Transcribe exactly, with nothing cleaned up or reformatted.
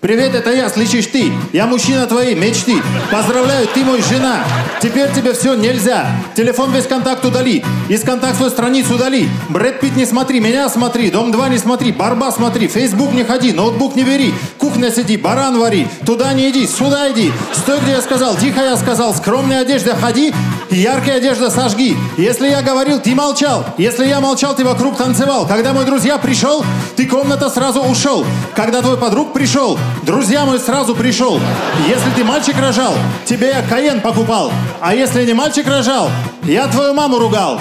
Привет, это я, слышишь ты? Я мужчина твоей мечты. Поздравляю, ты мой жена. Теперь тебе все нельзя. Телефон весь контакт удали. Из контактной страницы удали. Брэд Питт не смотри, меня смотри. Дом два не смотри, Барба смотри. Фейсбук не ходи, ноутбук не бери. Кухня сиди, баран вари. Туда не иди, сюда иди. Стой, где я сказал, тихо я сказал. Скромная одежда ходи, яркая одежда сожги. Если я говорил, ты молчал. Если я молчал, ты вокруг танцевал. Когда мой друзья пришел, ты комната сразу ушел. Когда твой подруг пришел, друзья мой сразу пришел. Если ты мальчик рожал, тебе я Каен покупал. А если не мальчик рожал, я твою маму ругал.